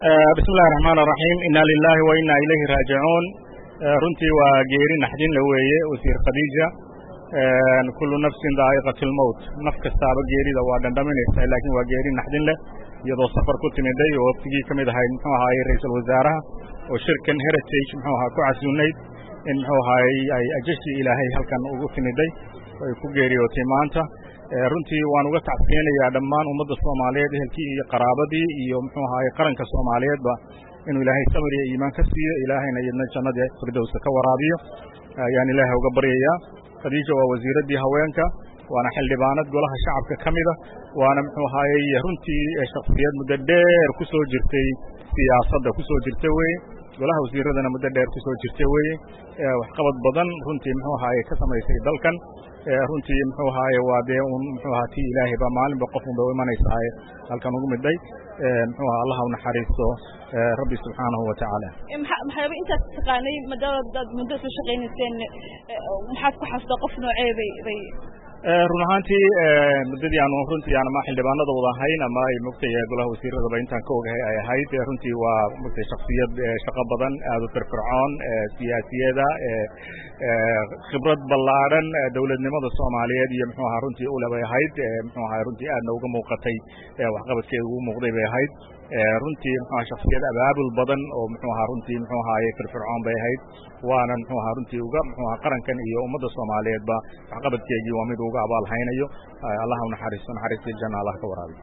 بسم الله الرحمن الرحيم إنا لله وإنا إليه راجعون runtii waa geeri naxdin la weeye wasiir Khadija kullu nafsin daa'iqatul maut naf kastaaba geerida waa dhandhaminaysaa laakiin waa geeri naxdin leh iyadoo safar ku timiday oo waqtigii kamid ahayd muxuu ahaay ra'iisul wasaaraha oo shirkan heritage muxuu ahaa ku casuunayd in muxuu ahaay ay ajashi ilaahay halkan ugu timiday ay ku geeriyootay maanta runtii waan uga tacsiinayaa dhammaan ummadda Soomaaliyeed ehelkii iyo qaraabadii iyo muxuu ahaay qaranka Soomaaliyeedba inuu ilaahay sabir iyo iimaan ka siiyo ilaahayna iyadna jannada firdawska ka waraabiyo ayaan ilaahay uga baryayaa Khadija waa wasiiradii haweenka waana xildhibaanad golaha shacabka kamida waana muxuu ahaay runtii shakhsiyad muddo dheer ku soo jirtay siyaasadda ku soo jirtay way golaha wasiiradana muddo dheer ku soo jirtay way wax qabad badan runtii muxuu ahaay ka samaysay dalkan runtii muxuu ahaay waa dee muxuu ahaati ilaahay ba maalinba qof u imanaysaa halkan ugu midday muxuu ahaa Allah u naxariisto rabbi subhanahu wa ta'ala maxay inta taqaanay madad muddo soo shaqeynayeen maxaad ku xasdo qof nooceebay run ahaantii muddadii aan runtii aan ma xildhibaanada wada ahayn ama ay mugtay golaha wasiirada intaan ka ogahay ay ahayd runtii waa mugtay shakhsiyad shaqo badan aad u firfircoon siyaasiyada khibrad ballaaran dawladnimada Soomaaliyeed iyo muxuu ahaa runtii u labay ahayd muxuu ahaa runtii aadna uga muuqatay waxqabadkeeda ugu muuqday bay ahayd runtii muxuu ahaa shakhsiyad abaabul badan oo muxuu ahaa runtii muxuu ahaa firfircoon bay ahayd waana muxuu ahaa runtii uga muxuu ahaa qarankan iyo ummadda Soomaaliyeedba waxqabadkeedii waa mid uga abaal haynayo Allah u naxariisto janna Allah ka waraabiyo